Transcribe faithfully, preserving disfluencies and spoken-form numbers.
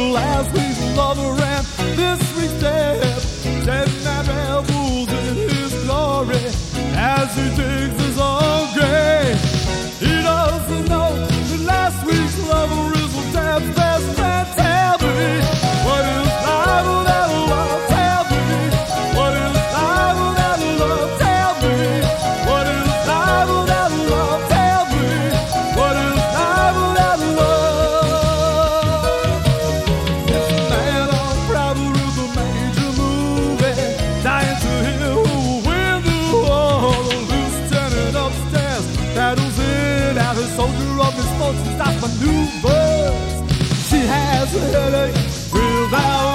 last week's lover and this week's death. Dead man revels in his glory as he digs his own grave. He doesn't know that last week's lover is a death's best friend. Tell me, what is life without love? Tell me, what is life without love? Tell me, what is life without love? Tell me, what is life without love? It's a man on Broadway with a major movie, dying to hear who will win the war. The loose turning upstairs, battles in as a soldier of misfortune stops maneuvers. She has a headache without